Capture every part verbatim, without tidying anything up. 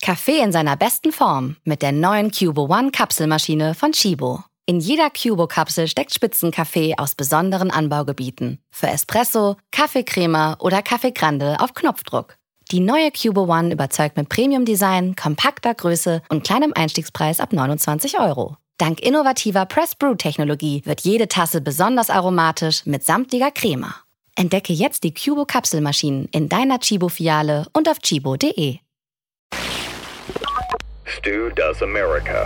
Kaffee in seiner besten Form mit der neuen Cubo One Kapselmaschine von Chibo. In jeder Cubo-Kapsel steckt Spitzenkaffee aus besonderen Anbaugebieten. Für Espresso, Kaffeecrema oder Kaffee Grande auf Knopfdruck. Die neue Cubo One überzeugt mit Premium-Design, kompakter Größe und kleinem Einstiegspreis ab neunundzwanzig Euro. Dank innovativer Press-Brew-Technologie wird jede Tasse besonders aromatisch mit samtlicher Crema. Entdecke jetzt die Cubo-Kapselmaschinen in deiner Chibo-Filiale und auf chibo punkt de. Stu Does America.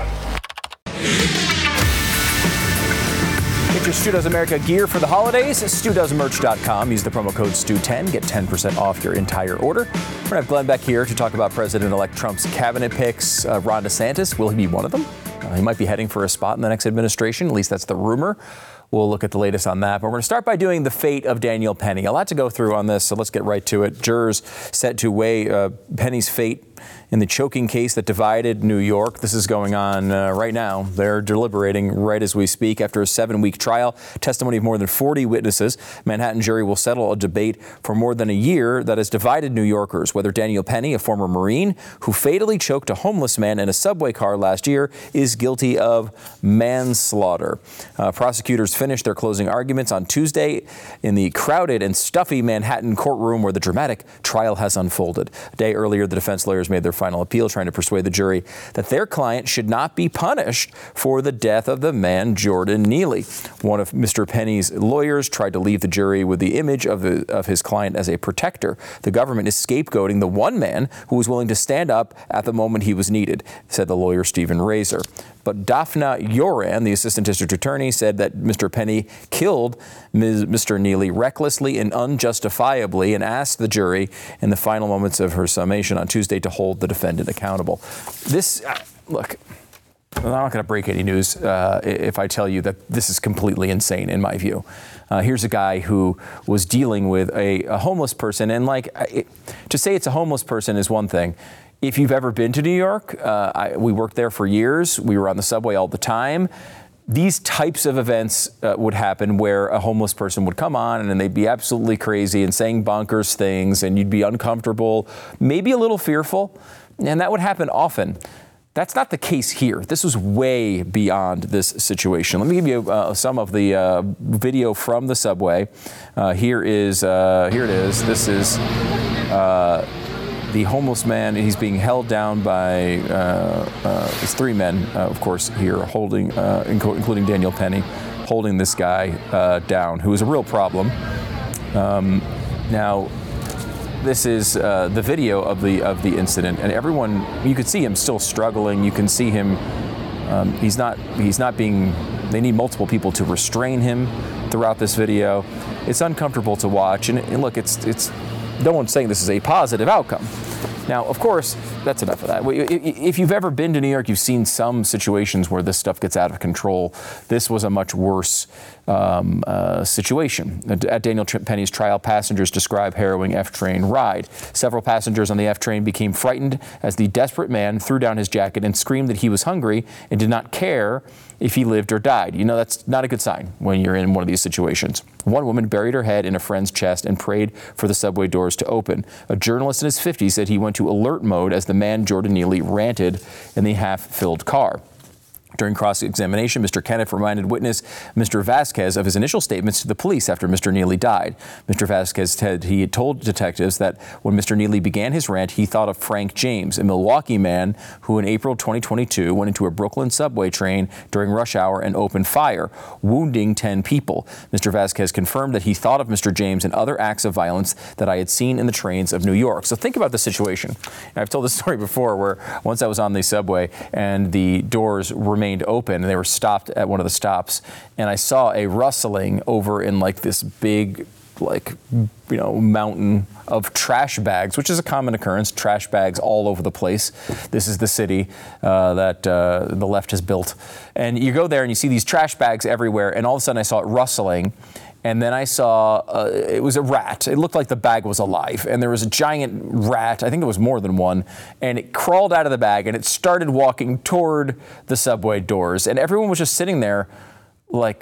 Get your Stu Does America gear for the holidays. stu does merch dot com. Use the promo code Stu ten. Get ten percent off your entire order. We're going to have Glenn Beck here to talk about President-elect Trump's cabinet picks. Uh, Ron DeSantis, will he be one of them? Uh, he might be heading for a spot in the next administration. At least that's the rumor. We'll look at the latest on that. But we're going to start by doing the fate of Daniel Penny. A lot to go through on this, so let's get right to it. Jurors set to weigh uh, Penny's fate in the choking case that divided New York. This is going on uh, right now. They're deliberating right as we speak. After a seven-week trial, testimony of more than forty witnesses, Manhattan jury will settle a debate for more than a year that has divided New Yorkers, whether Daniel Penny, a former Marine who fatally choked a homeless man in a subway car last year, is guilty of manslaughter. Uh, prosecutors finished their closing arguments on Tuesday in the crowded and stuffy Manhattan courtroom where the dramatic trial has unfolded. A day earlier, the defense lawyers made their final appeal, trying to persuade the jury that their client should not be punished for the death of the man, Jordan Neely. One of Mister Penny's lawyers tried to leave the jury with the image of, the, of his client as a protector. The government is scapegoating the one man who was willing to stand up at the moment he was needed, said the lawyer Stephen Razor. But Daphna Yoran, the assistant district attorney, said that Mister Penny killed Mister Neely recklessly and unjustifiably and asked the jury in the final moments of her summation on Tuesday to hold the defendant accountable. This, uh, look, I'm not going to break any news uh, if I tell you that this is completely insane in my view. Uh, here's a guy who was dealing with a, a homeless person, and like it, to say it's a homeless person is one thing. If you've ever been to New York, uh, I, we worked there for years. We were on the subway all the time. These types of events uh, would happen where a homeless person would come on and they'd be absolutely crazy and saying bonkers things, and you'd be uncomfortable, maybe a little fearful, and that would happen often. That's not the case here. This was way beyond this situation. Let me give you uh, some of the uh, video from the subway. Uh, here is, uh, here it is. This is uh, the homeless man. He's being held down by uh, uh, there's three men, uh, of course, here holding, uh, including Daniel Penny, holding this guy uh, down, who is a real problem. Um, now, this is uh, the video of the of the incident, and everyone, you could see him still struggling. You can see him. Um, he's not. He's not being. They need multiple people to restrain him throughout this video. It's uncomfortable to watch, and, and look, it's it's. No one's saying this is a positive outcome. Now, of course, that's enough of that. If you've ever been to New York, you've seen some situations where this stuff gets out of control. This was a much worse um, uh, situation. At Daniel Penny's trial, passengers describe harrowing F train ride. Several passengers on the F train became frightened as the desperate man threw down his jacket and screamed that he was hungry and did not care if he lived or died. You know, that's not a good sign when you're in one of these situations. One woman buried her head in a friend's chest and prayed for the subway doors to open. A journalist in his fifties said he went to alert mode as the man, Jordan Neely, ranted in the half-filled car. During cross-examination, Mister Kenneth reminded witness Mister Vasquez of his initial statements to the police after Mister Neely died. Mister Vasquez said he had told detectives that when Mister Neely began his rant, he thought of Frank James, a Milwaukee man who in April twenty twenty-two went into a Brooklyn subway train during rush hour and opened fire, wounding ten people. Mister Vasquez confirmed that he thought of Mister James and other acts of violence that I had seen in the trains of New York. So think about the situation. And I've told this story before where once I was on the subway and the doors remained open and they were stopped at one of the stops, and I saw a rustling over in like this big like you know mountain of trash bags, which is a common occurrence, trash bags all over the place. This is the city uh, that uh, the left has built, and you go there and you see these trash bags everywhere, and all of a sudden I saw it rustling. And then I saw, uh, it was a rat. It looked like the bag was alive. And there was a giant rat, I think it was more than one, and it crawled out of the bag and it started walking toward the subway doors. And everyone was just sitting there like,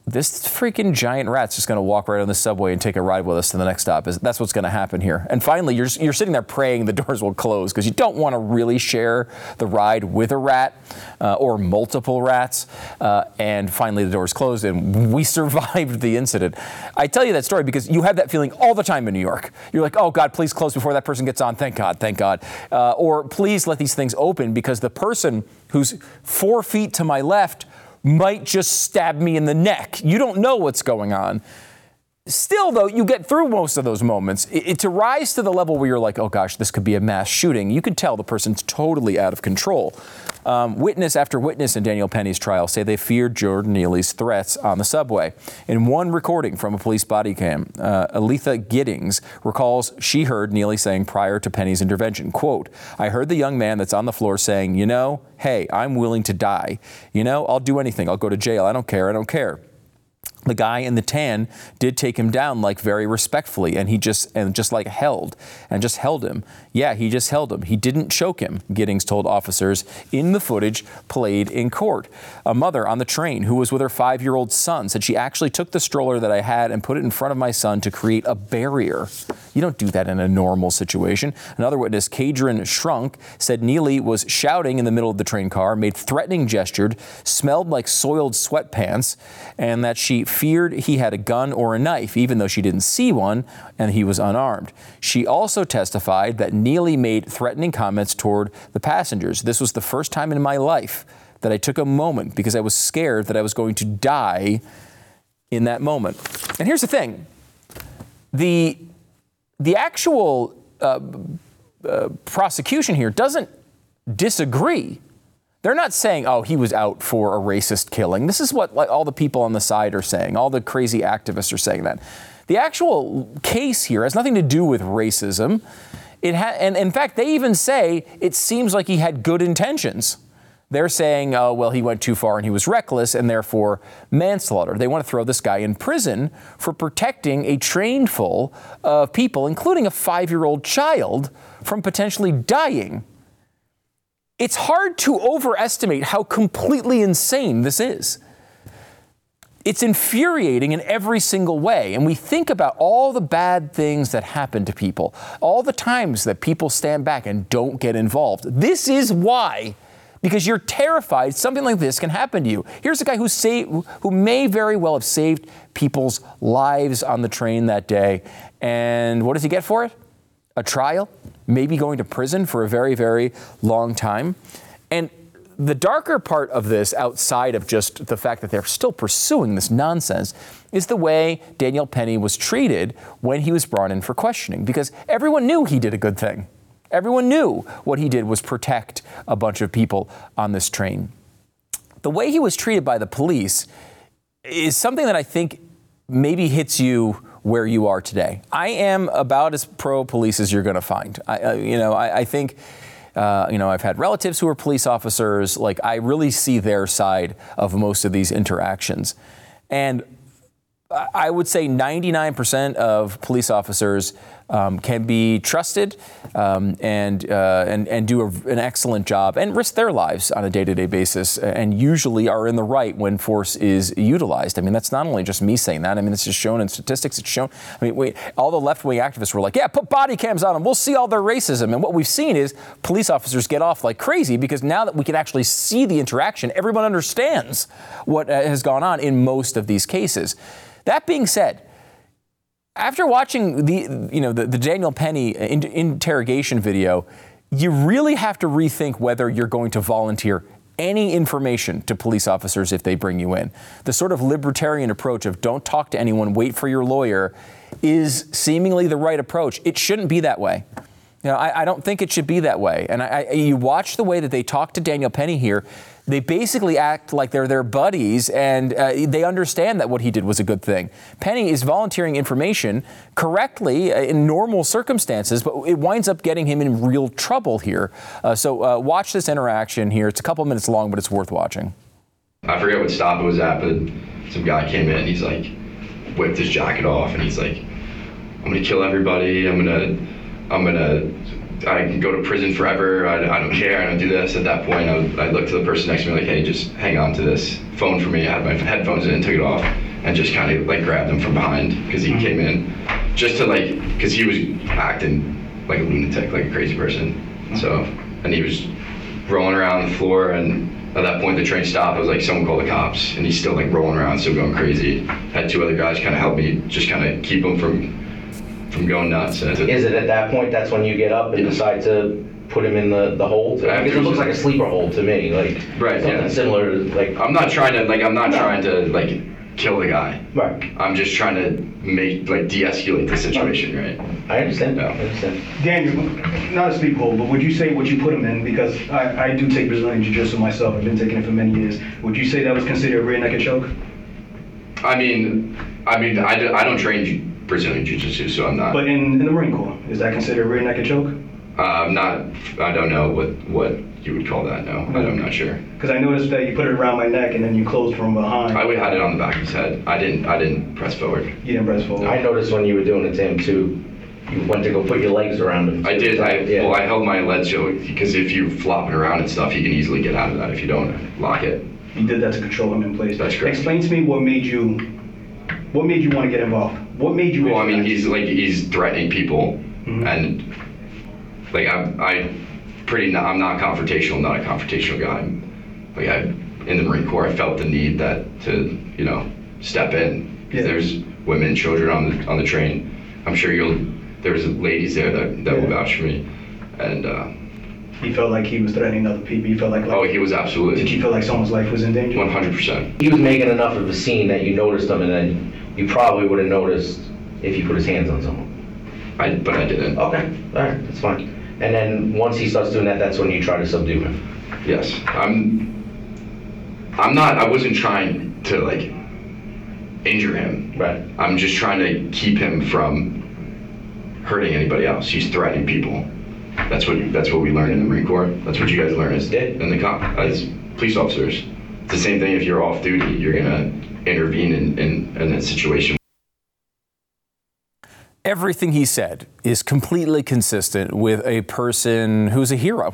this freaking giant rat's just going to walk right on the subway and take a ride with us to the next stop. That's what's going to happen here. And finally, you're, you're sitting there praying the doors will close because you don't want to really share the ride with a rat uh, or multiple rats. Uh, and finally, the doors closed and we survived the incident. I tell you that story because you have that feeling all the time in New York. You're like, oh, God, please close before that person gets on. Thank God, thank God. Uh, or please let these things open because the person who's four feet to my left might just stab me in the neck. You don't know what's going on. Still, though, you get through most of those moments. It, it, to rise to the level where you're like, oh, gosh, this could be a mass shooting, you can tell the person's totally out of control. Um, witness after witness in Daniel Penny's trial say they feared Jordan Neely's threats on the subway. In one recording from a police body cam, uh, Aletha Giddings recalls she heard Neely saying prior to Penny's intervention, quote, I heard the young man that's on the floor saying, you know, hey, I'm willing to die. You know, I'll do anything. I'll go to jail. I don't care. I don't care. The guy in the tan did take him down like very respectfully, and he just and just like held and just held him. Yeah, he just held him. He didn't choke him, Giddings told officers in the footage played in court. A mother on the train who was with her five-year-old son said she actually took the stroller that I had and put it in front of my son to create a barrier. You don't do that in a normal situation. Another witness, Kadrin Shrunk, said Neely was shouting in the middle of the train car, made threatening gestures, smelled like soiled sweatpants, and that she feared he had a gun or a knife, even though she didn't see one and he was unarmed. She also testified that Neely made threatening comments toward the passengers. This was the first time in my life that I took a moment because I was scared that I was going to die in that moment. And here's the thing. The, the actual uh, uh, prosecution here doesn't disagree. They're not saying, oh, he was out for a racist killing. This is what like, all the people on the side are saying. All the crazy activists are saying that. The actual case here has nothing to do with racism. It ha- and in fact, they even say it seems like he had good intentions. They're saying, oh, well, he went too far and he was reckless and therefore manslaughter. They want to throw this guy in prison for protecting a train full of people, including a five-year-old child, from potentially dying. It's hard to overestimate how completely insane this is. It's infuriating in every single way. And we think about all the bad things that happen to people, all the times that people stand back and don't get involved. This is why, because you're terrified something like this can happen to you. Here's a guy who saved, who may very well have saved people's lives on the train that day. And what does he get for it? A trial, maybe going to prison for a very, very long time. And the darker part of this, outside of just the fact that they're still pursuing this nonsense, is the way Daniel Penny was treated when he was brought in for questioning, because everyone knew he did a good thing. Everyone knew what he did was protect a bunch of people on this train. The way he was treated by the police is something that I think maybe hits you where you are today. I am about as pro-police as you're going to find. I, uh, you know, I, I think, uh, you know, I've had relatives who are police officers. Like, I really see their side of most of these interactions. And I would say ninety-nine percent of police officers um, can be trusted um, and, uh, and and do a, an excellent job and risk their lives on a day-to-day basis, and usually are in the right when force is utilized. I mean, that's not only just me saying that. I mean, it's just shown in statistics. It's shown. I mean, we, all the left-wing activists were like, yeah, put body cams on them. We'll see all their racism. And what we've seen is police officers get off like crazy because now that we can actually see the interaction, everyone understands what uh, has gone on in most of these cases. That being said, after watching the, you know, the, the Daniel Penny in, interrogation video, you really have to rethink whether you're going to volunteer any information to police officers if they bring you in. The sort of libertarian approach of don't talk to anyone, wait for your lawyer, is seemingly the right approach. It shouldn't be that way. You know, I, I don't think it should be that way. And I, I, you watch the way that they talk to Daniel Penny here. They basically act like they're their buddies, and uh, they understand that what he did was a good thing. Penny is volunteering information correctly uh, in normal circumstances, but it winds up getting him in real trouble here. Uh, so uh, watch this interaction here. It's a couple minutes long, but it's worth watching. I forget what stop it was at, but some guy came in and he's like, whipped his jacket off, and he's like, I'm gonna kill everybody. I'm gonna, I'm gonna, I can go to prison forever. I, I don't care. I don't do this. At that point, I, I looked to the person next to me like, hey, just hang on to this phone for me. I had my headphones in and took it off. and just kind of like grabbed him from behind because he mm-hmm. came in just to like, because he was acting like a lunatic, like a crazy person. Mm-hmm. So, and he was rolling around the floor, and at that point the train stopped. I was like, someone call the cops, and he's still like rolling around, still going crazy. Had two other guys kind of help me, just kind of keep him from from going nuts. And is it at that point that's when you get up and yeah. decide to put him in the, the hold? Because it looks like a sleeper hold to me, like right, something yeah. similar to like. I'm not trying to like I'm not no. trying to like kill the guy. Right. I'm just trying to make like de-escalate the situation, right? I understand. Yeah. I understand. Daniel, not a sleep hold, but would you say what you put him in, because I, I do take Brazilian Jiu-Jitsu myself, I've been taking it for many years, would you say that was considered a rear naked choke? I mean, I mean, I, do, I don't train Brazilian Jiu-Jitsu, so I'm not. But in, in the Marine Corps, is that considered a rear naked choke? Uh, I'm not, I don't know what, what you would call that, no. Mm-hmm. I'm not sure. Because I noticed that you put it around my neck and then you closed from behind. I would have had it on the back of his head. I didn't, I didn't press forward. You didn't press forward. I noticed when you were doing it to him too, you went to go put your legs around him. I did, I, yeah. well, I held my legs so, because if you're flopping around and stuff, you can easily get out of that if you don't lock it. You did that to control him in place. That's correct. Explain to me what made you, what made you want to get involved? What made you? Well, I mean, he's like, he's threatening people, mm-hmm. and like, I'm, I pretty, not, I'm not confrontational, not a confrontational guy. I'm, like, I, in the Marine Corps, I felt the need that to, you know, step in. Yeah. There's women, children on the on the train. I'm sure you'll, there's ladies there that, that yeah. will vouch for me. And, uh, he felt like he was threatening other people. He felt like, like oh, he was absolutely. Did you feel like someone's life was in danger? one hundred percent. He was making enough of a scene that you noticed him, and then you probably would have noticed if he put his hands on someone. I, but I didn't. Okay, all right, that's fine. And then once he starts doing that, that's when you try to subdue him. Yes, I'm. I'm not. I wasn't trying to like injure him. Right. I'm just trying to keep him from hurting anybody else. He's threatening people. That's what. That's what we learned in the Marine Corps. That's what you guys learn as in the comp as police officers. It's the same thing. If you're off duty, you're gonna intervene in in, in a situation. Everything he said is completely consistent with a person who's a hero.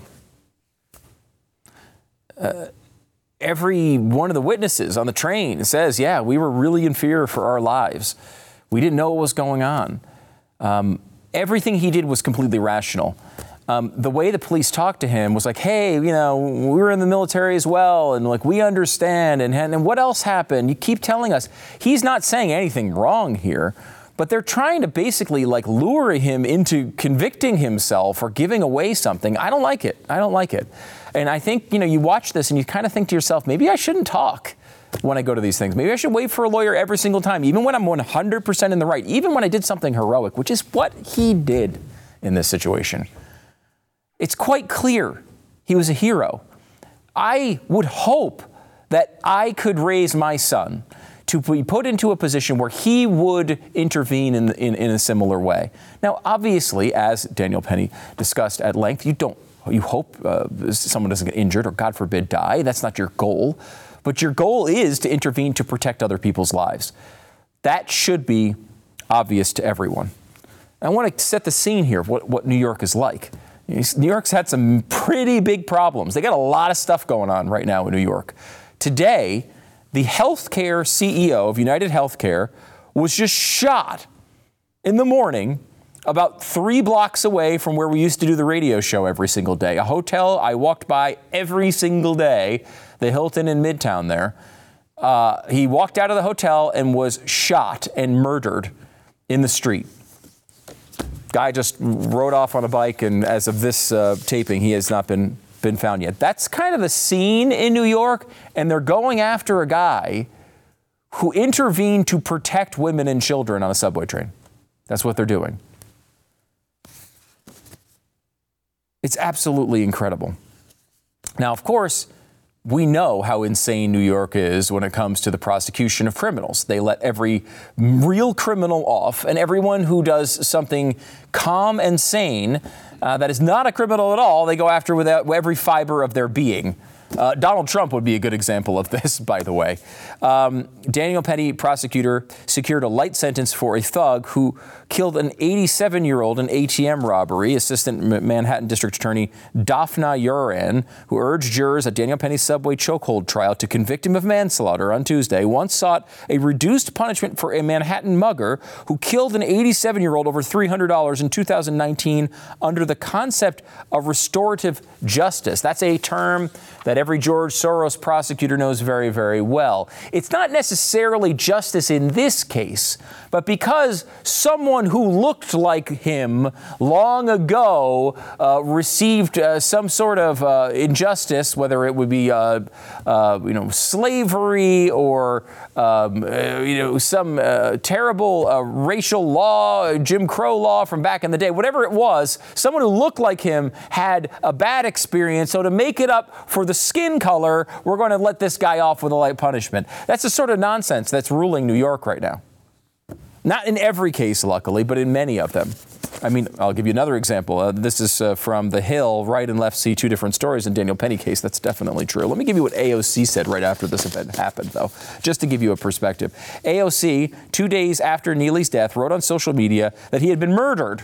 Uh, every one of the witnesses on the train says, yeah, we were really in fear for our lives. We didn't know what was going on. Um, everything he did was completely rational. Um, the way the police talked to him was like, hey, you know, we were in the military as well, and like, we understand, and, and what else happened? You keep telling us. He's not saying anything wrong here. But they're trying to basically like lure him into convicting himself or giving away something. I don't like it. I don't like it. And I think, you know, you watch this and you kind of think to yourself, maybe I shouldn't talk when I go to these things. Maybe I should wait for a lawyer every single time, even when I'm one hundred percent in the right, even when I did something heroic, which is what he did in this situation. It's quite clear he was a hero. I would hope that I could raise my son to be put into a position where he would intervene in, in, in a similar way. Now, obviously, as Daniel Penny discussed at length, you don't, you hope uh, someone doesn't get injured or, God forbid, die. That's not your goal. But your goal is to intervene to protect other people's lives. That should be obvious to everyone. I want to set the scene here of what, what New York is like. New York's had some pretty big problems. They got a lot of stuff going on right now in New York. Today, the healthcare C E O of United Healthcare was just shot in the morning about three blocks away from where we used to do the radio show every single day. A hotel I walked by every single day, the Hilton in Midtown there. Uh, he walked out of the hotel and was shot and murdered in the street. Guy just rode off on a bike, and as of this uh, taping, he has not been been found yet. That's kind of the scene in New York, and they're going after a guy who intervened to protect women and children on a subway train. That's what they're doing. It's absolutely incredible. Now, of course, we know how insane New York is when it comes to the prosecution of criminals. They let every real criminal off, and everyone who does something calm and sane Uh, that is not a criminal at all, they go after with every fiber of their being. Uh, Donald Trump would be a good example of this, by the way. Um, Daniel Penny, prosecutor, secured a light sentence for a thug who killed an eighty-seven-year-old in A T M robbery. Assistant Manhattan District Attorney Daphna Uran, who urged jurors at Daniel Penny's subway chokehold trial to convict him of manslaughter on Tuesday, once sought a reduced punishment for a Manhattan mugger who killed an eighty-seven-year-old over three hundred dollars in two thousand nineteen under the concept of restorative justice. That's a term that every George Soros prosecutor knows very, very well. It's not necessarily justice in this case, but because someone who looked like him long ago uh, received uh, some sort of uh, injustice, whether it would be uh, uh, you know slavery or um, uh, you know some uh, terrible uh, racial law, Jim Crow law from back in the day, whatever it was, someone who looked like him had a bad experience. So to make it up for the skin color, we're going to let this guy off with a light punishment. That's the sort of nonsense that's ruling New York right now. Not in every case, luckily, but in many of them. I mean, I'll give you another example. Uh, this is uh, from The Hill. Right and left see two different stories in Daniel Penny case. That's definitely true. Let me give you what A O C said right after this event happened, though, just to give you a perspective. A O C, two days after Neely's death, wrote on social media that he had been murdered.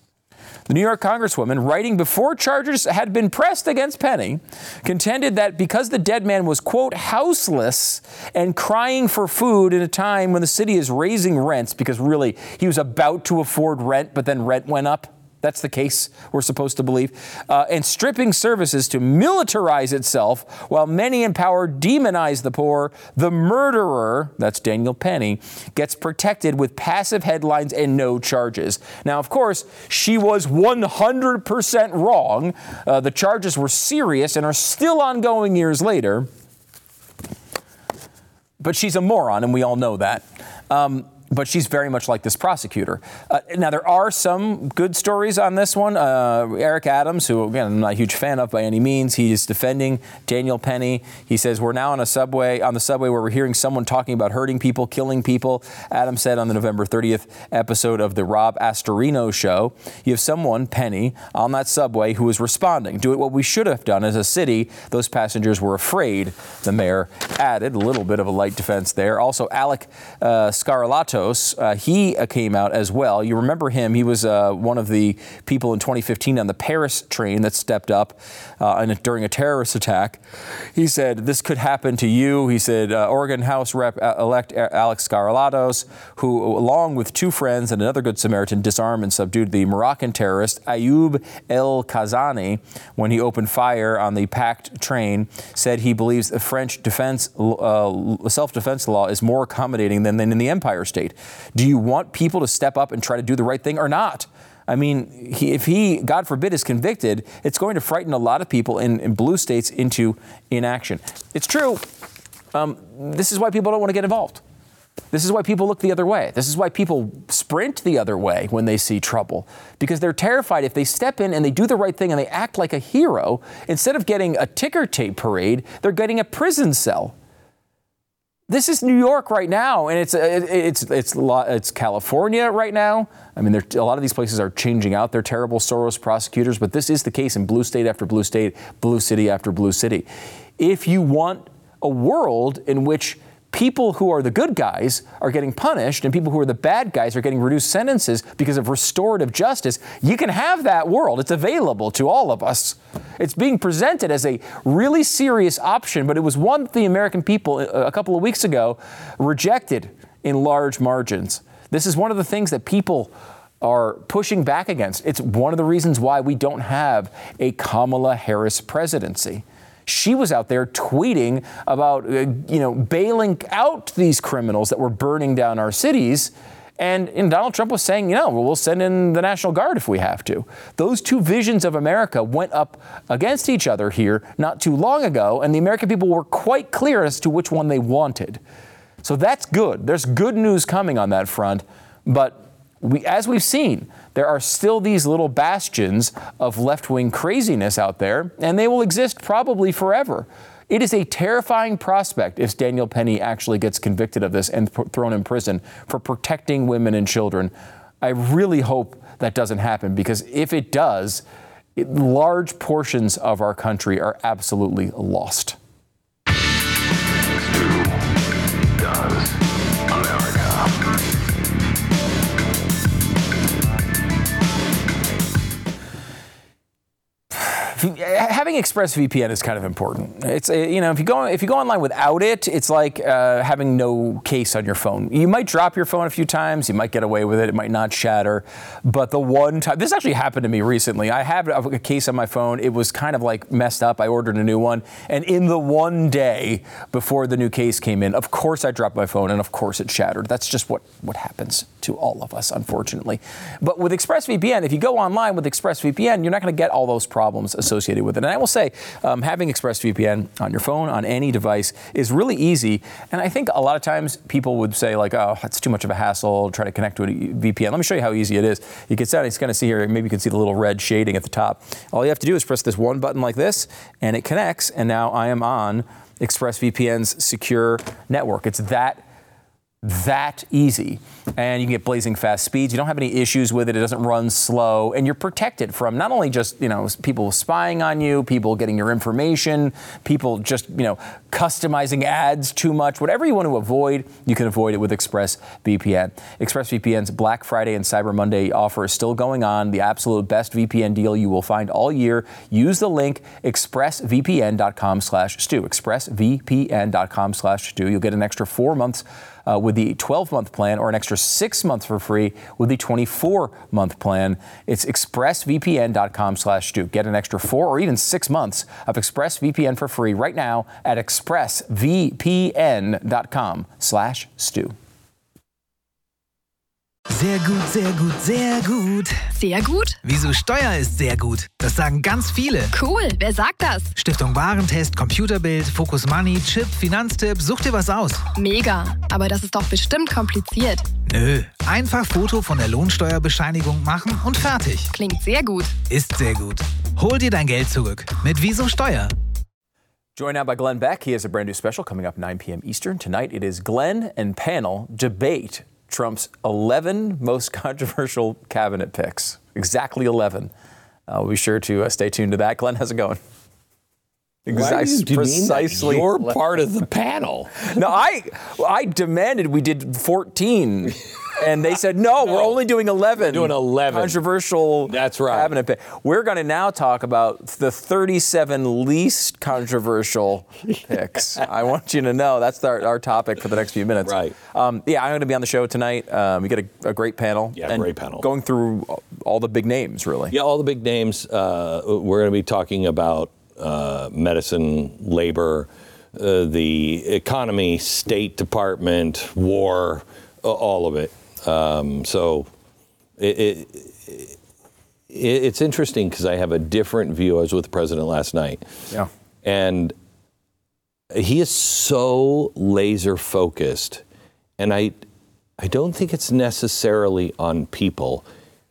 The New York Congresswoman, writing before charges had been pressed against Penny, contended that because the dead man was, quote, houseless and crying for food in a time when the city is raising rents, because really he was about to afford rent, but then rent went up. That's the case, we're supposed to believe. Uh, and stripping services to militarize itself while many in power demonize the poor, the murderer, that's Daniel Penny, gets protected with passive headlines and no charges. Now, of course, she was one hundred percent wrong. Uh, the charges were serious and are still ongoing years later. But she's a moron, and we all know that. Um, But she's very much like this prosecutor. Uh, now, there are some good stories on this one. Uh, Eric Adams, who, again, I'm not a huge fan of by any means, he's defending Daniel Penny. He says, we're now on a subway, on the subway where we're hearing someone talking about hurting people, killing people. Adams said on the November thirtieth episode of the Rob Astorino show, you have someone, Penny, on that subway who is responding. Do it what we should have done as a city. Those passengers were afraid, the mayor added. A little bit of a light defense there. Also, Alec uh, Scarlato, Uh, he uh, came out as well. You remember him. He was uh, one of the people in twenty fifteen on the Paris train that stepped up uh, in a, during a terrorist attack. He said, this could happen to you. He said, uh, Oregon House Rep-elect Alex Scarlatos, who, along with two friends and another Good Samaritan, disarmed and subdued the Moroccan terrorist Ayoub El Kazani when he opened fire on the packed train, said he believes the French defense, uh, self-defense law is more accommodating than, than in the Empire State. Do you want people to step up and try to do the right thing or not? I mean, he, if he, God forbid, is convicted, it's going to frighten a lot of people in, in blue states into inaction. It's true. Um, this is why people don't want to get involved. This is why people look the other way. This is why people sprint the other way when they see trouble, because they're terrified if they step in and they do the right thing and they act like a hero, instead of getting a ticker tape parade, they're getting a prison cell. This is New York right now, and it's it's it's it's California right now. I mean, a lot of these places are changing out their terrible Soros prosecutors, but this is the case in blue state after blue state, blue city after blue city. If you want a world in which people who are the good guys are getting punished and people who are the bad guys are getting reduced sentences because of restorative justice, you can have that world. It's available to all of us. It's being presented as a really serious option, but it was one that the American people a couple of weeks ago rejected in large margins. This is one of the things that people are pushing back against. It's one of the reasons why we don't have a Kamala Harris presidency. She was out there tweeting about, uh, you know, bailing out these criminals that were burning down our cities. And, and Donald Trump was saying, you know, well, we'll send in the National Guard if we have to. Those two visions of America went up against each other here not too long ago, and the American people were quite clear as to which one they wanted. So that's good. There's good news coming on that front. But we, as we've seen, there are still these little bastions of left-wing craziness out there, and they will exist probably forever. It is a terrifying prospect if Daniel Penny actually gets convicted of this and thrown in prison for protecting women and children. I really hope that doesn't happen, because if it does, it, large portions of our country are absolutely lost. Having ExpressVPN is kind of important. It's you know if you go if you go online without it, it's like uh, having no case on your phone. You might drop your phone a few times, you might get away with it, it might not shatter, but the one time this actually happened to me recently. I have a case on my phone. It was kind of like messed up. I ordered a new one, and in the one day before the new case came in, of course I dropped my phone, and of course it shattered. That's just what what happens to all of us, unfortunately. But with ExpressVPN, if you go online with ExpressVPN, you're not going to get all those problems associated with it. And I will say, um, having ExpressVPN on your phone, on any device, is really easy. And I think a lot of times people would say, like, oh, that's too much of a hassle, try to connect to a V P N. Let me show you how easy it is. You can set, it's going to see here, maybe you can see the little red shading at the top. All you have to do is press this one button like this, and it connects, and now I am on ExpressVPN's secure network. It's that that easy, and you can get blazing fast speeds. You don't have any issues with it. It doesn't run slow, and you're protected from not only just, you know, people spying on you, people getting your information, people just, you know, customizing ads too much. Whatever you want to avoid, you can avoid it with ExpressVPN. ExpressVPN's Black Friday and Cyber Monday offer is still going on, the absolute best V P N deal you will find all year. Use the link expressvpn.com slash Stu. expressvpn.com slash Stu. You'll get an extra four months Uh, with the twelve-month plan, or an extra six months for free with the twenty-four-month plan. It's expressvpn.com slash Stu. Get an extra four or even six months of ExpressVPN for free right now at expressvpn.com slash Stu. Sehr gut, sehr gut, sehr gut. Sehr gut? Wieso Steuer ist sehr gut? Das sagen ganz viele. Cool, wer sagt das? Stiftung Warentest, Computerbild, Focus Money, Chip, Finanztipp, such dir was aus. Mega, aber das ist doch bestimmt kompliziert. Nö, einfach Foto von der Lohnsteuerbescheinigung machen und fertig. Klingt sehr gut. Ist sehr gut. Hol dir dein Geld zurück mit Wieso Steuer. Joined now by Glenn Beck. He has a brand new special coming up nine p.m. Eastern. Tonight it is Glenn and panel debate Trump's eleven most controversial cabinet picks. Exactly eleven. Uh, we'll be sure to uh, stay tuned to that. Glenn, how's it going? Why do you demean Precisely. that? You're part of the panel. No, I I demanded we did fourteen. And they said, no, no, we're only doing eleven. We're doing eleven. Controversial That's right. cabinet pick. We're going to now talk about the thirty-seven least controversial picks. I want you to know that's our, our topic for the next few minutes. Right. Um, yeah, I'm going to be on the show tonight. Um, we get a, a great panel. Yeah, and great panel. Going through all the big names, really. Yeah, all the big names. Uh, we're going to be talking about uh, medicine, labor, uh, the economy, State Department, war, uh, all of it. Um, so it, it, it, it's interesting because I have a different view. I was with the president last night. Yeah. And he is so laser focused. And I, I don't think it's necessarily on people,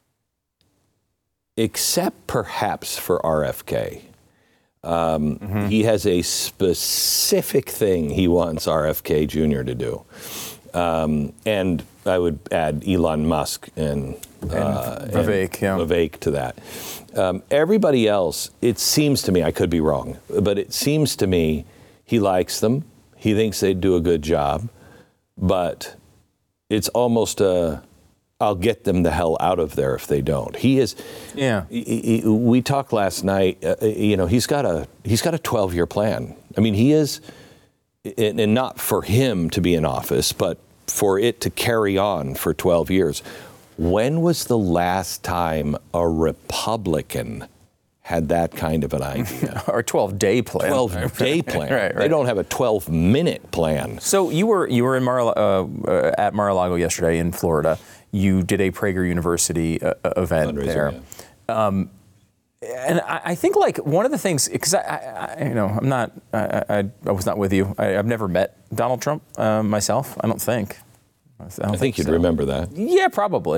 except perhaps for R F K. Um, mm-hmm. He has a specific thing he wants R F K Junior to do. Um, and I would add Elon Musk and, uh, and Vivek, and yeah. Vivek to that. Um, everybody else, it seems to me, I could be wrong, but it seems to me he likes them. He thinks they do a good job, but it's almost a, I'll get them the hell out of there if they don't. He is. Yeah. He, he, we talked last night. Uh, you know, he's got a he's got a twelve-year plan. I mean, he is. And not for him to be in office, but for it to carry on for twelve years. When was the last time a Republican had that kind of an idea? Or a twelve-day plan. twelve-day plan. Right, right. They don't have a twelve-minute plan. So you were you were in Mar- uh, uh, at Mar-a-Lago yesterday in Florida. You did a Prager University uh, event Fundraiser, there. Yeah. Um, And I, I think, like, one of the things, because I, I, you know, I'm not, I, I, I was not with you. I, I've never met Donald Trump uh, myself. I don't think. I, don't I think you'd so. remember that. Yeah, probably. Yeah.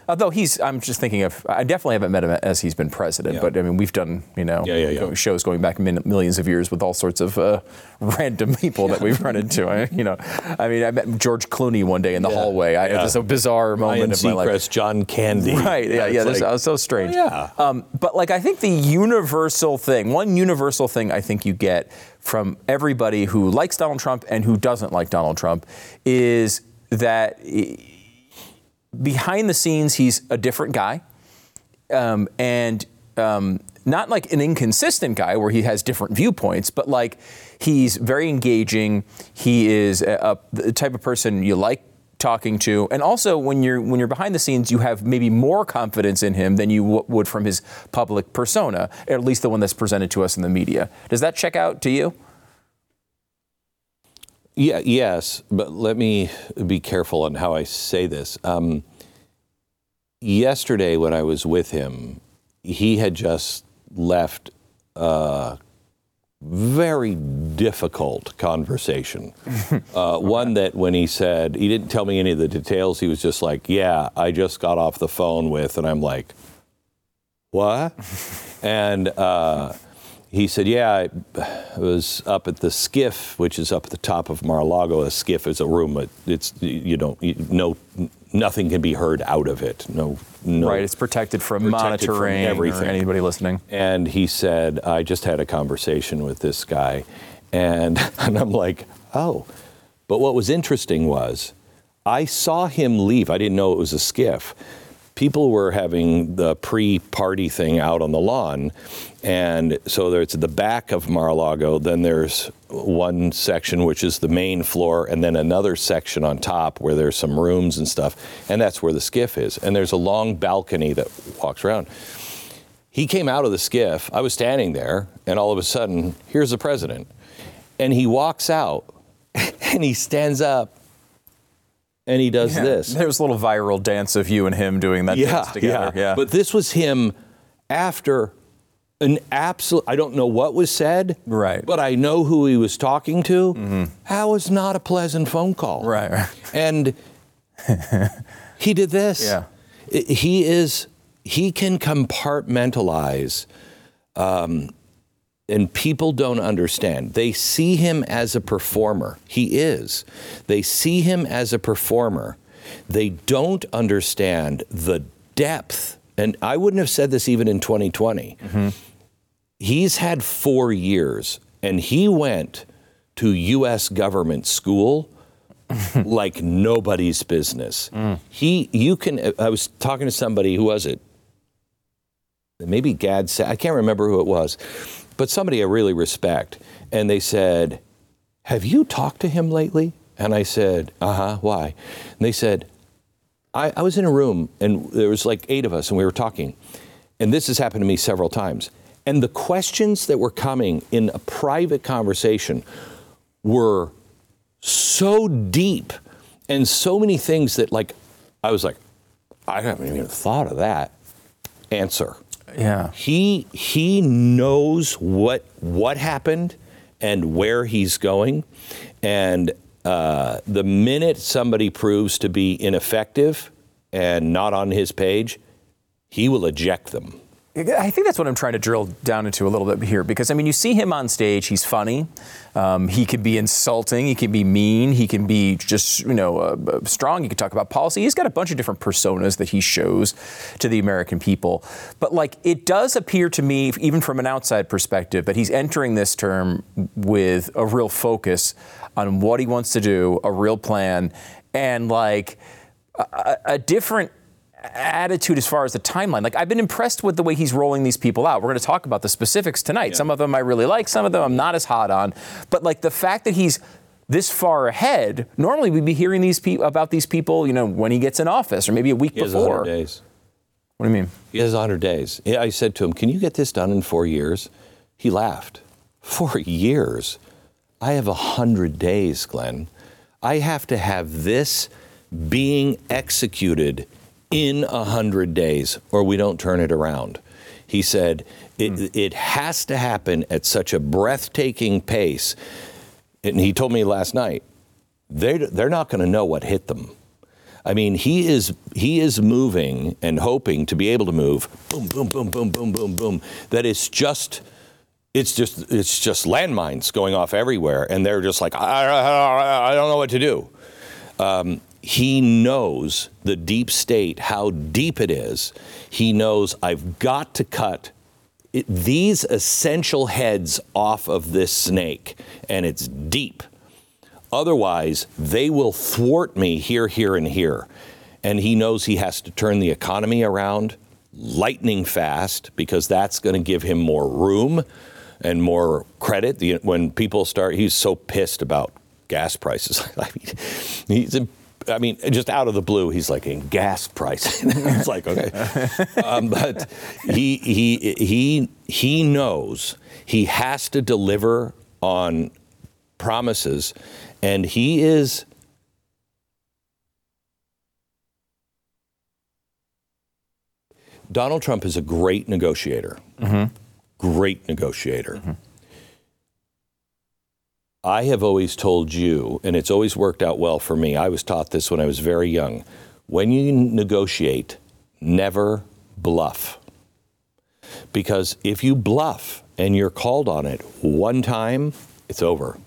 Although he's, I'm just thinking of, I definitely haven't met him as he's been president, yeah. but I mean, we've done, you know, yeah, yeah, yeah. shows going back min- millions of years with all sorts of uh, random people yeah. that we've run into. I, you know, I mean, I met George Clooney one day in the yeah. hallway. I, yeah. It was a bizarre moment Ryan of my life. Seacrest, John Candy. Right, yeah, yeah, this, like, was so strange. Oh, yeah. Um, but like, I think the universal thing, one universal thing I think you get from everybody who likes Donald Trump and who doesn't like Donald Trump is that behind the scenes, he's a different guy, um, and um, not like an inconsistent guy where he has different viewpoints, but like he's very engaging. He is a, a, the type of person you like talking to, and also when you're when you're behind the scenes, you have maybe more confidence in him than you w- would from his public persona, at least the one that's presented to us in the media. Does that check out to you? Yeah, yes, but let me be careful on how I say this. Um, yesterday, when I was with him, he had just left a very difficult conversation. uh, one that when he said, he didn't tell me any of the details, he was just like, yeah, I just got off the phone with, and I'm like, what? and uh, he said, yeah, I was up at the Skiff, which is up at the top of Mar-a-Lago. A Skiff is a room, it's, you don't, you, no, nothing can be heard out of it. No, no. Right, it's protected from protected monitoring from everything. Or anybody listening. And he said, I just had a conversation with this guy. And, and I'm like, oh. But what was interesting was, I saw him leave. I didn't know it was a Skiff. People were having the pre-party thing out on the lawn. And so there's the back of Mar-a-Lago, then there's one section which is the main floor, and then another section on top where there's some rooms and stuff, and that's where the Skiff is. And there's a long balcony that walks around. He came out of the Skiff, I was standing there, and all of a sudden, here's the president. And he walks out, and he stands up, and he does yeah, this. There was a little viral dance of you and him doing that yeah, dance together. Yeah. yeah, but this was him after an absolute, I don't know what was said, right? But I know who he was talking to. Mm-hmm. That was not a pleasant phone call. Right. right. And he did this. Yeah. He is, he can compartmentalize, um, and people don't understand. They see him as a performer. He is. They see him as a performer. They don't understand the depth. And I wouldn't have said this even in twenty twenty. Mm-hmm. He's had four years, and he went to U S government school like nobody's business. Mm. He, you can, I was talking to somebody, who was it? Maybe Gad said, I can't remember who it was, but somebody I really respect. And they said, have you talked to him lately? And I said, uh-huh, why? And they said, I, I was in a room, and there was like eight of us, and we were talking. And this has happened to me several times. And the questions that were coming in a private conversation were so deep, and so many things that, like, I was like, I haven't even thought of that. Answer. Yeah. He he knows what what happened and where he's going. And uh, the minute somebody proves to be ineffective and not on his page, he will eject them. I think that's what I'm trying to drill down into a little bit here, because, I mean, you see him on stage, he's funny, um, he can be insulting, he can be mean, he can be just, you know, uh, strong, he can talk about policy. He's got a bunch of different personas that he shows to the American people. But, like, it does appear to me, even from an outside perspective, that he's entering this term with a real focus on what he wants to do, a real plan, and, like, a, a different attitude as far as the timeline. Like, I've been impressed with the way he's rolling these people out. We're going to talk about the specifics tonight. Yeah. Some of them I really like, some of them I'm not as hot on. But, like, the fact that he's this far ahead, normally we'd be hearing these pe- about these people, you know, when he gets in office or maybe a week he before. He has one hundred days. What do you mean? He has one hundred days. I said to him, can you get this done in four years? He laughed. Four years? I have one hundred days, Glenn. I have to have this being executed in a hundred days, or we don't turn it around. He said, it, mm. it has to happen at such a breathtaking pace. And he told me last night, they, they're not going to know what hit them. I mean, he is he is moving and hoping to be able to move. Boom, boom, boom, boom, boom, boom, boom. That is just. It's just it's just landmines going off everywhere, and they're just like, I, I, I don't know what to do. Um, he knows the deep state, how deep it is. He knows I've got to cut it, these essential heads off of this snake, and it's deep. Otherwise, they will thwart me here, here, and here. And he knows he has to turn the economy around lightning fast, because that's going to give him more room and more credit. The, when people start, he's so pissed about gas prices. I mean, he's, in, I mean, just out of the blue, he's like, in gas price. It's like, okay. Um, but he, he, he, he knows he has to deliver on promises, and he is Donald Trump is a great negotiator. Mm-hmm. Great negotiator. Mm-hmm. I have always told you, and it's always worked out well for me, I was taught this when I was very young, when you negotiate, never bluff. Because if you bluff and you're called on it one time, it's over.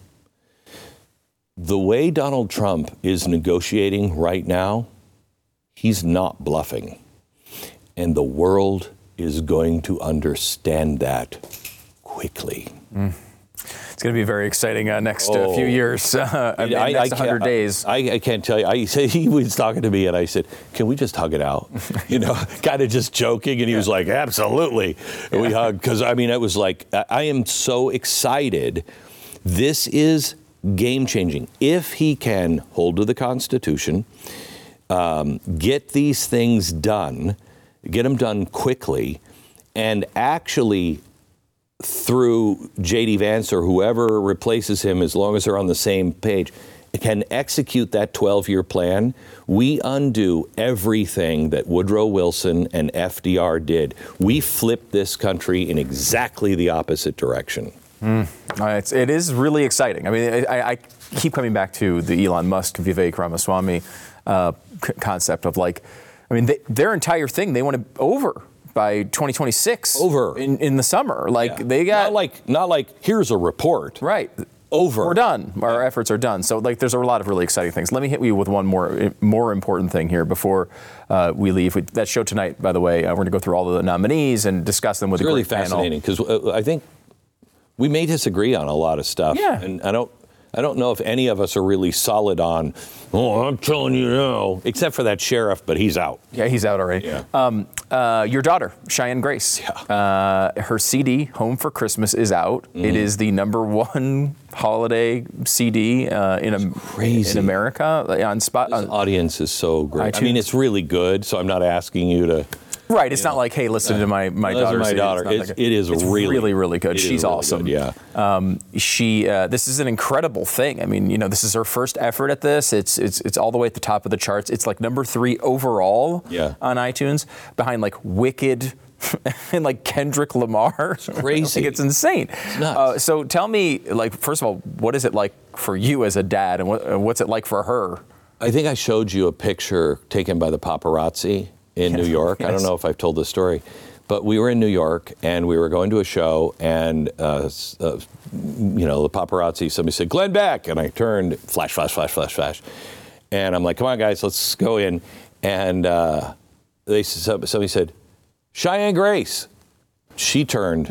The way Donald Trump is negotiating right now, he's not bluffing. And the world is going to understand that quickly. Mm. It's going to be very exciting uh, next oh. uh, few years, uh, I mean, I, next I one hundred days. I, I can't tell you. I said, he was talking to me, and I said, can we just hug it out? You know, kind of just joking. And he yeah. was like, absolutely. And yeah. we hugged, because, I mean, it was like, I am so excited. This is game-changing. If he can hold to the Constitution, um, get these things done, get them done quickly, and actually, through J D Vance or whoever replaces him, as long as they're on the same page, can execute that twelve-year plan, we undo everything that Woodrow Wilson and F D R did. We flip this country in exactly the opposite direction. Mm. Uh, it's, it is really exciting. I mean, I, I keep coming back to the Elon Musk, Vivek Ramaswamy uh, c- concept of like, I mean, they, their entire thing, they want to over by twenty twenty-six. Over. In, in the summer. Like, yeah. they got... Not like, not like, here's a report. Right. Over. We're done. Our yeah. efforts are done. So, like, there's a lot of really exciting things. Let me hit you with one more more important thing here before uh, we leave. We, that show tonight, by the way, uh, we're going to go through all of the nominees and discuss them with it's a really great fascinating, because uh, I think we may disagree on a lot of stuff. Yeah. And I don't... I don't know if any of us are really solid on, oh, I'm telling you now, except for that sheriff, but he's out. Yeah, he's out already. Yeah. Um, uh, your daughter, Cheyenne Grace, yeah. uh, her C D, Home for Christmas, is out. Mm. It is the number one holiday C D uh, in, a, crazy. in America. On spot. This on, audience is so great. iTunes. I mean, it's really good, so I'm not asking you to... Right, it's you not know, like, hey, listen uh, to my my listen daughter. to my daughter. It's, It's, like it is it's really, really, really good. She's She's really awesome. Good, yeah. Um, she. Uh, this is an incredible thing. I mean, you know, this is her first effort at this. It's it's it's all the way at the top of the charts. It's like number three overall yeah. on iTunes, behind like Wicked and like Kendrick Lamar. It's crazy. I think it's insane. It's nuts. Uh, so tell me, like, first of all, what is it like for you as a dad, and what, uh, what's it like for her? I think I showed you a picture taken by the paparazzi in New York. Yes. I don't know if I've told this story, but we were in New York and we were going to a show, and uh, uh, you know, the paparazzi, somebody said, Glenn Beck, and I turned, flash, flash, flash, flash, flash, and I'm like, come on guys, let's go in, and uh, they somebody said, Cheyenne Grace. She turned,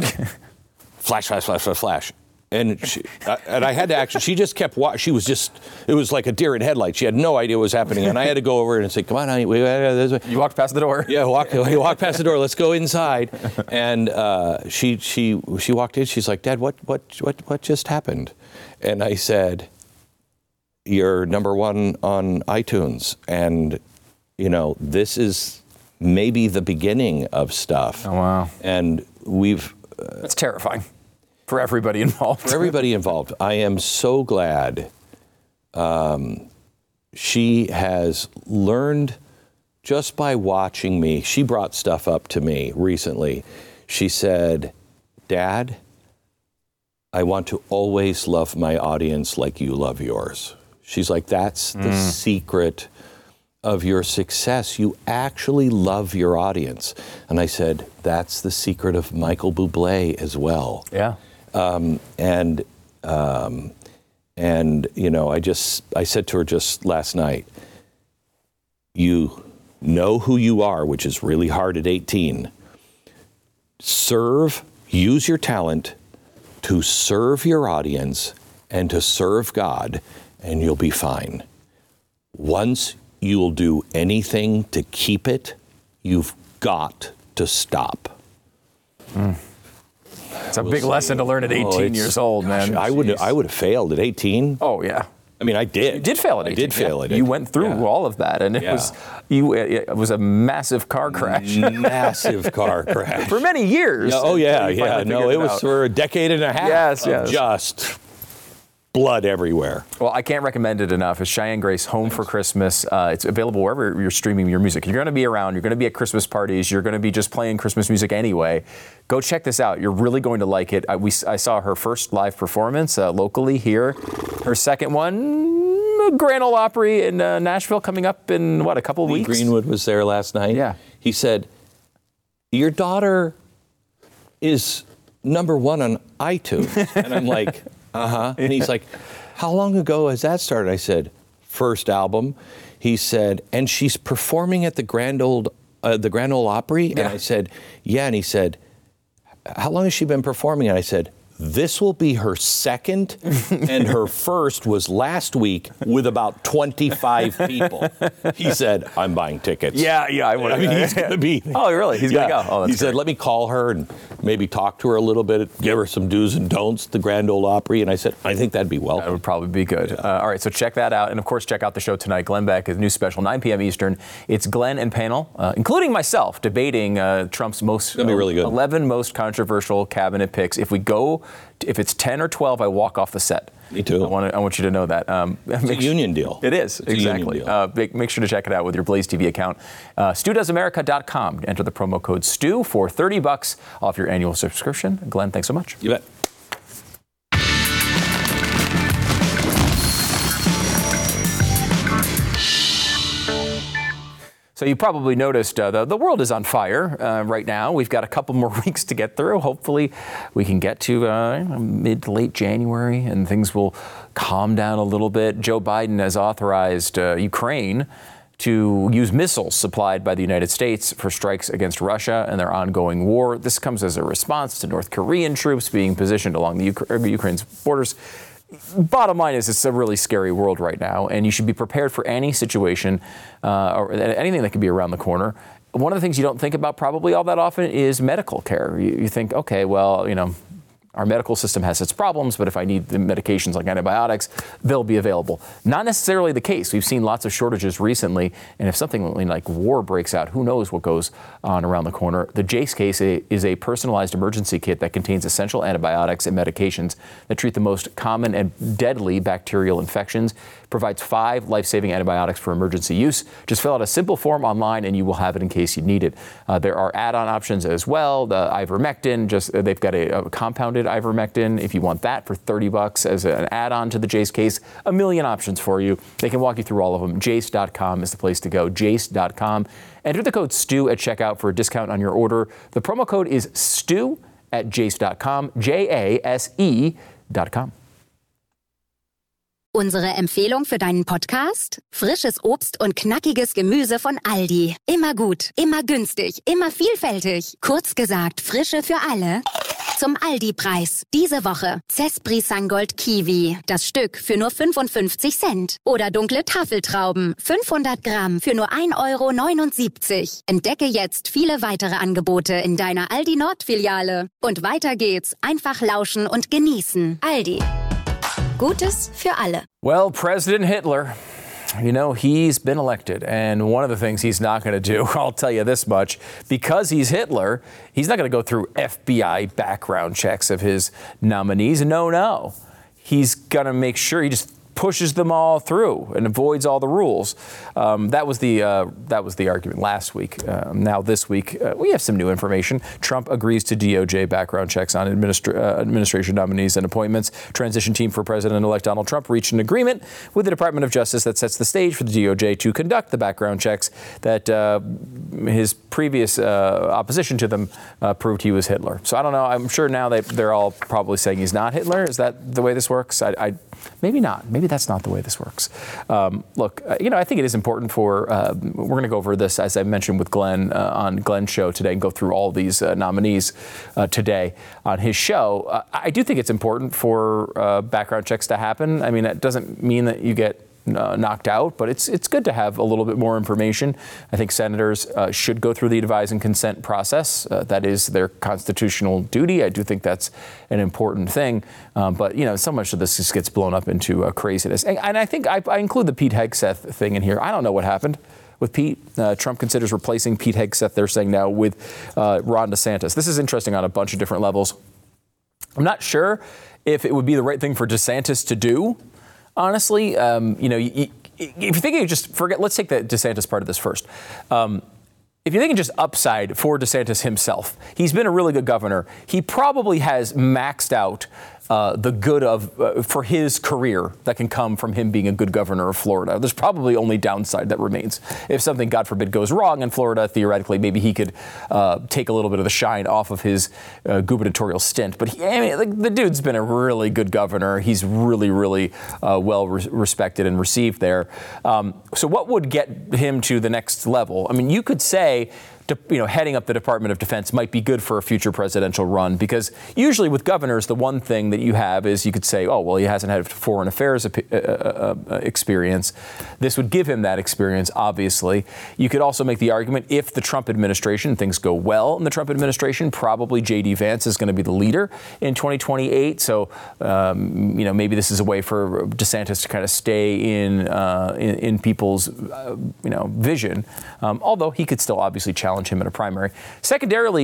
flash, flash, flash, flash, flash. And she, uh, and I had to actually, she just kept watching. She was just, it was like a deer in headlights. She had no idea what was happening. And I had to go over and say, come on, honey. We, uh, you walked past the door. Yeah, walk, you walked past the door. Let's go inside. And uh, she she she walked in. She's like, Dad, what what what what just happened? And I said, you're number one on iTunes. And, you know, this is maybe the beginning of stuff. Oh, wow. And we've... Uh, That's terrifying. For everybody involved. For everybody involved. I am so glad um, she has learned just by watching me. She brought stuff up to me recently. She said, Dad, I want to always love my audience like you love yours. She's like, that's mm. the secret of your success, you actually love your audience. And I said, that's the secret of Michael Bublé as well. Yeah. Um, and, um, and, you know, I just, I said to her just last night, you know who you are, which is really hard at eighteen. Serve, use your talent to serve your audience and to serve God, and you'll be fine. Once you'll do anything to keep it, you've got to stop. Mm. It's a We'll big see. lesson to learn at eighteen Oh, it's- years old, man. I would I would have failed at eighteen. Oh, yeah. I mean, I did. You did fail at I eighteen. did fail yeah. at eighteen. You went through Yeah. all of that, and it Yeah. was you. It was a massive car crash. Massive car crash. For many years. Yeah, oh, yeah, until you yeah. finally No, figured it was out. for a decade and a half Yes, of yes. just blood everywhere. Well, I can't recommend it enough. It's Cheyenne Grace Home for Christmas. Uh, it's available wherever you're streaming your music. You're going to be around. You're going to be at Christmas parties. You're going to be just playing Christmas music anyway. Go check this out. You're really going to like it. I, we, I saw her first live performance uh, locally here. Her second one, Grand Ole Opry in uh, Nashville, coming up in, what, a couple of Lee weeks? Greenwood was there last night. Yeah. He said, your daughter is number one on iTunes. And I'm like, uh-huh. And he's like, how long ago has that started? I said, first album. He said, and she's performing at the Grand Ole, uh, the Grand Ole Opry? And Yeah. I said, yeah. And he said, how long has she been performing? And I said, this will be her second, and her first was last week with about twenty-five people. He said, I'm buying tickets. Yeah, yeah, I would. I mean, he's going to be. Oh, really? He's Yeah. going to go? Oh, that's he said, great. let me call her and maybe talk to her a little bit, give her some do's and don'ts, the Grand Ole Opry. And I said, I think that'd be That welcome. would probably be good. Uh, all right, so check that out. And, of course, check out the show tonight. Glenn Beck, his new special, nine p.m. Eastern. It's Glenn and panel, uh, including myself, debating uh, Trump's most gonna be really good. eleven most controversial cabinet picks. If we go, if it's ten or twelve, I walk off the set. Me too. I want, to, I want you to know that. Um, It's a union deal. It is, It's a union exactly. deal. Uh, make, make sure to check it out with your Blaze T V account. Uh, Stu Does America dot com. Enter the promo code STU for thirty bucks off your annual subscription. Glenn, thanks so much. You bet. So you probably noticed uh, the, the world is on fire uh, right now. We've got a couple more weeks to get through. Hopefully we can get to uh, mid to late January and things will calm down a little bit. Joe Biden has authorized uh, Ukraine to use missiles supplied by the United States for strikes against Russia and their ongoing war. This comes as a response to North Korean troops being positioned along the Uk- Ukraine's borders. Bottom line is, it's a really scary world right now, and you should be prepared for any situation uh, or anything that could be around the corner. One of the things you don't think about probably all that often is medical care. You, you think, okay, well, you know, our medical system has its problems, but if I need the medications like antibiotics, they'll be available. Not necessarily the case. We've seen lots of shortages recently, and if something like war breaks out, who knows what goes on around the corner. The Jace case is a personalized emergency kit that contains essential antibiotics and medications that treat the most common and deadly bacterial infections. Provides five life-saving antibiotics for emergency use. Just fill out a simple form online and you will have it in case you need it. Uh, there are add-on options as well. The ivermectin, just uh, they've got a, a compounded ivermectin. If you want that for thirty bucks as an add-on to the Jace case, a million options for you. They can walk you through all of them. Jace dot com is the place to go. Jace dot com. Enter the code STU at checkout for a discount on your order. The promo code is STU at Jace dot com. J A S E dot com. Unsere Empfehlung für deinen Podcast? Frisches Obst und knackiges Gemüse von Aldi. Immer gut, immer günstig, immer vielfältig. Kurz gesagt, Frische für alle. Zum Aldi-Preis. Diese Woche Cespri Sangold Kiwi. Das Stück für nur fünfundfünfzig Cent. Oder dunkle Tafeltrauben. fünfhundert Gramm für nur ein Euro neunundsiebzig. Entdecke jetzt viele weitere Angebote in deiner Aldi Nord-Filiale. Und weiter geht's. Einfach lauschen und genießen. Aldi. Gutes für alle. Well, President Hitler, you know, he's been elected. And one of the things he's not going to do, I'll tell you this much, because he's Hitler, he's not going to go through F B I background checks of his nominees. No, no. He's going to make sure he just pushes them all through and avoids all the rules. Um, that was the uh, that was the argument last week. Um, now this week uh, we have some new information. Trump agrees to D O J background checks on administra- uh, administration nominees and appointments. Transition team for President-elect Donald Trump reached an agreement with the Department of Justice that sets the stage for the D O J to conduct the background checks that uh, his previous uh, opposition to them uh, proved he was Hitler. So I don't know. I'm sure now they, they're all probably saying he's not Hitler. Is that the way this works? I, I maybe not. Maybe that's not the way this works. Um, look, uh, you know, I think it is important for, uh, we're going to go over this, as I mentioned with Glenn uh, on Glenn's show today, and go through all these uh, nominees uh, today on his show. Uh, I do think it's important for uh, background checks to happen. I mean, it doesn't mean that you get Uh, knocked out, but it's it's good to have a little bit more information. I think senators uh, should go through the advise and consent process. Uh, that is their constitutional duty. I do think that's an important thing. Um, but, you know, so much of this just gets blown up into uh, craziness. And, and I think I, I include the Pete Hegseth thing in here. I don't know what happened with Pete. Uh, Trump considers replacing Pete Hegseth, they're saying now, with uh, Ron DeSantis. This is interesting on a bunch of different levels. I'm not sure if it would be the right thing for DeSantis to do. Honestly, um, you know, you, you, if you think you just forget, let's take the DeSantis part of this first. Um, if you're thinking just upside for DeSantis himself, he's been a really good governor. He probably has maxed out uh, the good of uh, for his career that can come from him being a good governor of Florida. There's probably only downside that remains. If something, God forbid, goes wrong in Florida, theoretically, maybe he could uh, take a little bit of the shine off of his uh, gubernatorial stint. But he, I mean, like, the dude's been a really good governor. He's really, really uh, well re- respected and received there. Um, so what would get him to the next level? I mean, you could say, to, you know, heading up the Department of Defense might be good for a future presidential run, because usually with governors, the one thing that you have is you could say, oh, well, he hasn't had foreign affairs uh, uh, uh, experience. This would give him that experience, obviously. You could also make the argument, if the Trump administration, things go well in the Trump administration, probably J D Vance is going to be the leader in twenty twenty-eight. So, um, you know, maybe this is a way for DeSantis to kind of stay in, uh, in, in people's, uh, you know, vision, um, although he could still obviously challenge him in a primary. Secondarily,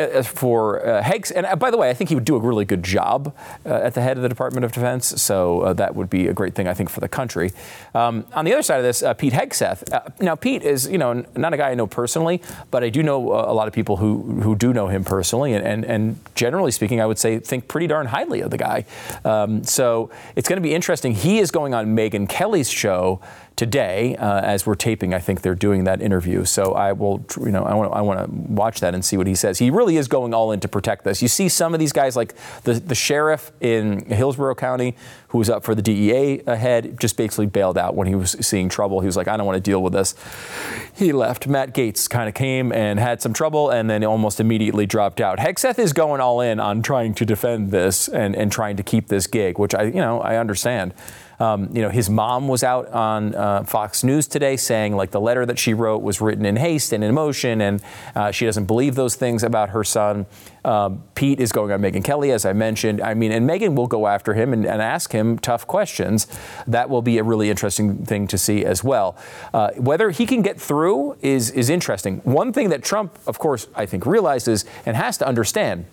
for uh, Heggs, and uh, by the way, I think he would do a really good job uh, at the head of the Department of Defense, so uh, that would be a great thing, I think, for the country. Um, on the other side of this, uh, Pete Hegseth. Uh, now, Pete is, you know, not a guy I know personally, but I do know uh, a lot of people who who do know him personally, and, and, and generally speaking, I would say think pretty darn highly of the guy. Um, so it's going to be interesting. He is going on Megyn Kelly's show today, uh, as we're taping. I think they're doing that interview. So I will, you know, I want to I want to watch that and see what he says. He really is going all in to protect this. You see some of these guys, like the, the sheriff in Hillsborough County, who was up for the D E A ahead, just basically bailed out when he was seeing trouble. He was like, I don't want to deal with this. He left. Matt Gaetz kind of came and had some trouble and then almost immediately dropped out. Hegseth is going all in on trying to defend this and, and trying to keep this gig, which I, you know, I understand. Um, you know, his mom was out on uh, Fox News today saying, like, the letter that she wrote was written in haste and in emotion, and uh, she doesn't believe those things about her son. Um, Pete is going on Megyn Kelly, as I mentioned. I mean, and Megyn will go after him and, and ask him tough questions. That will be a really interesting thing to see as well. Uh, whether he can get through is is interesting. One thing that Trump, of course, I think realizes and has to understand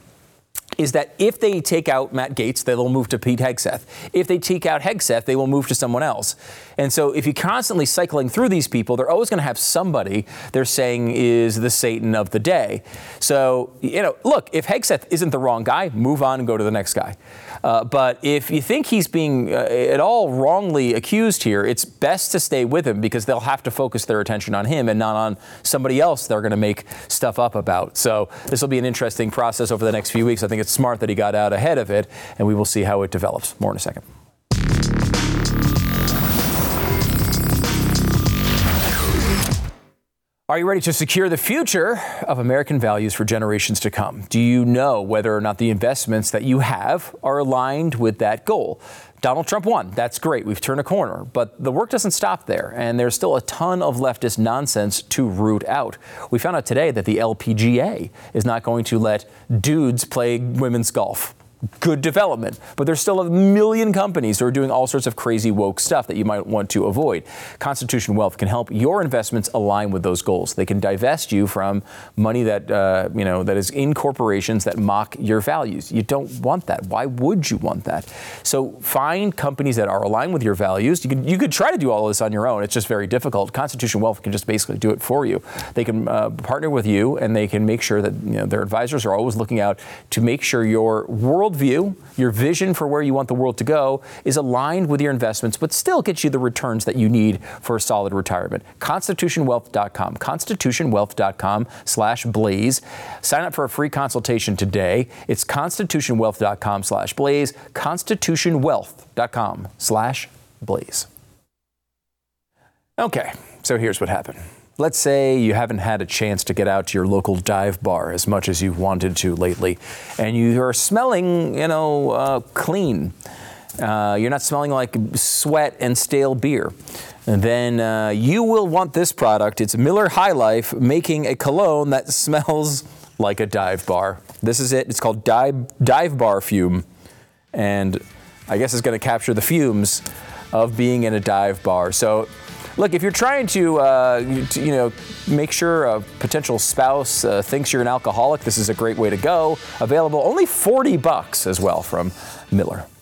is that if they take out Matt Gaetz, they will move to Pete Hegseth. If they take out Hegseth, they will move to someone else. And so if you're constantly cycling through these people, they're always going to have somebody they're saying is the Satan of the day. So, you know, look, if Hegseth isn't the wrong guy, move on and go to the next guy. Uh, but if you think he's being uh, at all wrongly accused here, it's best to stay with him, because they'll have to focus their attention on him and not on somebody else they're going to make stuff up about. So this will be an interesting process over the next few weeks. I think it's smart that he got out ahead of it, and we will see how it develops. More in a second. Are you ready to secure the future of American values for generations to come? Do you know whether or not the investments that you have are aligned with that goal? Donald Trump won. That's great. We've turned a corner. But the work doesn't stop there, and there's still a ton of leftist nonsense to root out. We found out today that the L P G A is not going to let dudes play women's golf. good development, but there's still a million companies that are doing all sorts of crazy woke stuff that you might want to avoid. Constitution Wealth can help your investments align with those goals. They can divest you from money that uh, you know that is in corporations that mock your values. You don't want that. Why would you want that? So find companies that are aligned with your values. You can you could try to do all this on your own. It's just very difficult. Constitution Wealth can just basically do it for you. They can uh, partner with you, and they can make sure that you know their advisors are always looking out to make sure your world view, your vision for where you want the world to go is aligned with your investments, but still gets you the returns that you need for a solid retirement. Constitution Wealth dot com, Constitution Wealth dot com slash Blaze. Sign up for a free consultation today. It's Constitution Wealth dot com slash Blaze, Constitution Wealth dot com slash Blaze. Okay, so here's what happened. Let's say you haven't had a chance to get out to your local dive bar as much as you've wanted to lately, and you are smelling, you know, uh, clean. Uh, you're not smelling like sweat and stale beer. And then uh, you will want this product. It's Miller High Life making a cologne that smells like a dive bar. This is it. It's called Dive, dive Bar Fume. And I guess it's going to capture the fumes of being in a dive bar. So look, if you're trying to, uh, to, you know, make sure a potential spouse uh, thinks you're an alcoholic, this is a great way to go. Available only forty bucks as well from Miller.